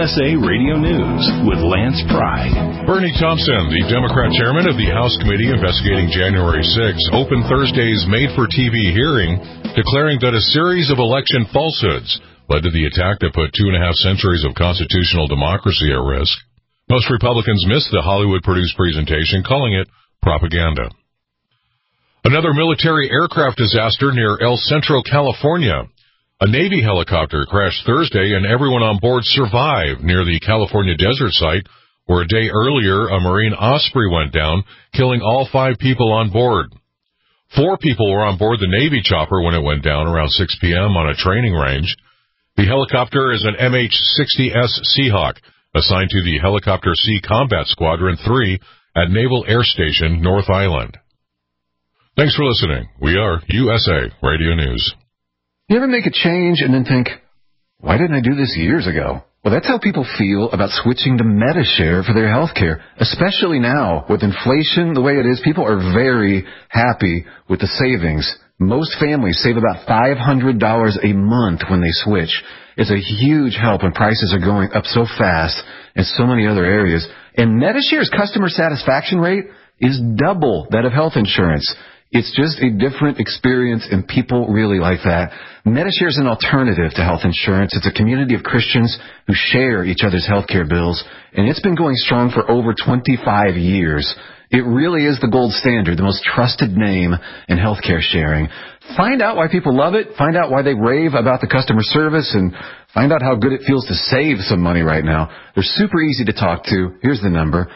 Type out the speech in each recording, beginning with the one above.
USA Radio News with Lance Pry. Bernie Thompson, the Democrat chairman of the House Committee investigating January 6, opened Thursday's made-for-TV hearing, declaring that a series of election falsehoods led to the attack that put 2.5 centuries of constitutional democracy at risk. Most Republicans missed the Hollywood-produced presentation, calling it propaganda. Another military aircraft disaster near El Centro, California. A Navy helicopter crashed Thursday and everyone on board survived near the California desert site, where a day earlier a Marine Osprey went down, killing all 5 people on board. 4 people were on board the Navy chopper when it went down around 6 p.m. on a training range. The helicopter is an MH-60S Seahawk, assigned to the Helicopter Sea Combat Squadron 3 at Naval Air Station, North Island. Thanks for listening. We are USA Radio News. You ever make a change and then think, why didn't I do this years ago? Well, that's how people feel about switching to Medi-Share for their health care, especially now with inflation the way it is. People are very happy with the savings. Most families save about $500 a month when they switch. It's a huge help when prices are going up so fast in so many other areas. And Medi-Share's customer satisfaction rate is double that of health insurance. It's just a different experience, and people really like that. Medi-Share is an alternative to health insurance. It's a community of Christians who share each other's health care bills, and it's been going strong for over 25 years. It really is the gold standard, the most trusted name in healthcare sharing. Find out why people love it. Find out why they rave about the customer service, and find out how good it feels to save some money right now. They're super easy to talk to. Here's the number,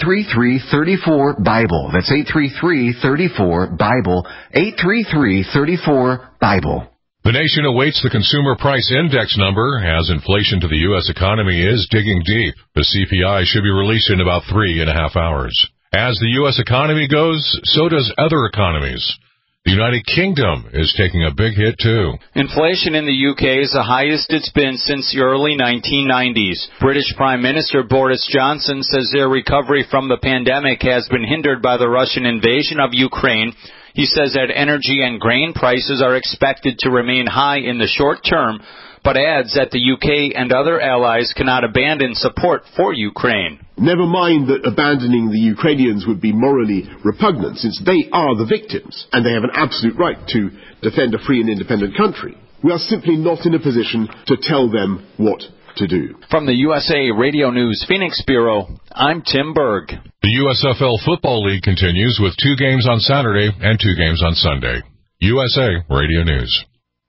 833-34-BIBLE. That's 833-34-BIBLE, 833-34-BIBLE. The nation awaits the Consumer Price Index number as inflation to the U.S. economy is digging deep. The CPI should be released in about 3.5 hours. As the U.S. economy goes, so does other economies. The United Kingdom is taking a big hit, too. Inflation in the UK is the highest it's been since the early 1990s. British Prime Minister Boris Johnson says their recovery from the pandemic has been hindered by the Russian invasion of Ukraine. He says that energy and grain prices are expected to remain high in the short term, but adds that the UK and other allies cannot abandon support for Ukraine. Never mind that abandoning the Ukrainians would be morally repugnant, since they are the victims, and they have an absolute right to defend a free and independent country. We are simply not in a position to tell them what to do. From the USA Radio News Phoenix Bureau, I'm Tim Berg. The USFL Football League continues with 2 games on Saturday and 2 games on Sunday. USA Radio News.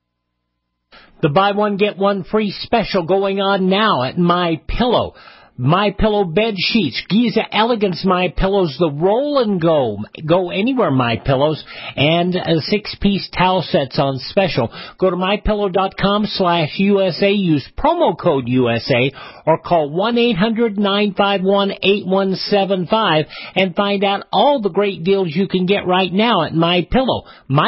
The buy one, get one free special going on now at MyPillow. MyPillow bed sheets, Giza Elegance MyPillows, the roll and go anywhere MyPillows, and 6-piece towel sets on special. Go to mypillow.com/USA, use promo code USA, or call 1-800-951-8175 and find out all the great deals you can get right now at MyPillow.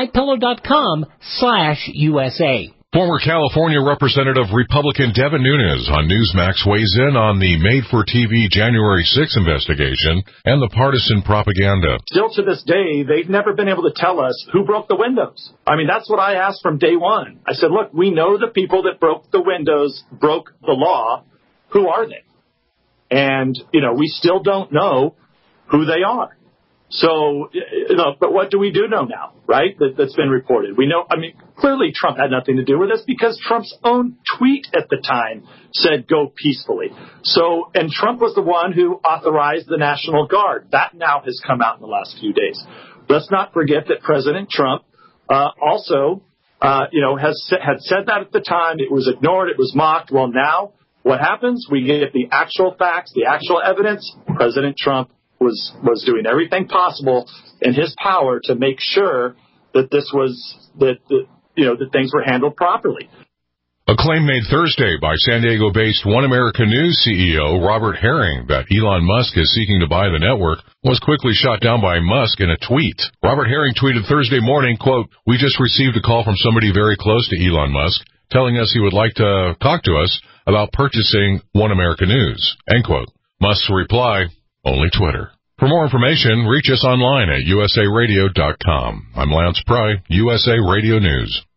mypillow.com/USA. Former California Representative Republican Devin Nunes on Newsmax weighs in on the made-for-TV January 6 investigation and the partisan propaganda. Still to this day, they've never been able to tell us who broke the windows. I mean, that's what I asked from day one. I said, look, we know the people that broke the windows, broke the law. Who are they? And, we still don't know who they are. So, but what do we do know now, right? That's been reported. We know, clearly Trump had nothing to do with this because Trump's own tweet at the time said go peacefully. So, and Trump was the one who authorized the National Guard. That now has come out in the last few days. Let's not forget that President Trump also, had said that at the time. It was ignored. It was mocked. Well, now what happens? We get the actual facts, the actual evidence. President Trump was doing everything possible in his power to make sure that that things were handled properly. A claim made Thursday by San Diego-based One America News CEO Robert Herring that Elon Musk is seeking to buy the network was quickly shot down by Musk in a tweet. Robert Herring tweeted Thursday morning, quote, "We just received a call from somebody very close to Elon Musk telling us he would like to talk to us about purchasing One America News," end quote. Musk's reply, "Only Twitter." For more information, reach us online at usaradio.com. I'm Lance Pry, USA Radio News.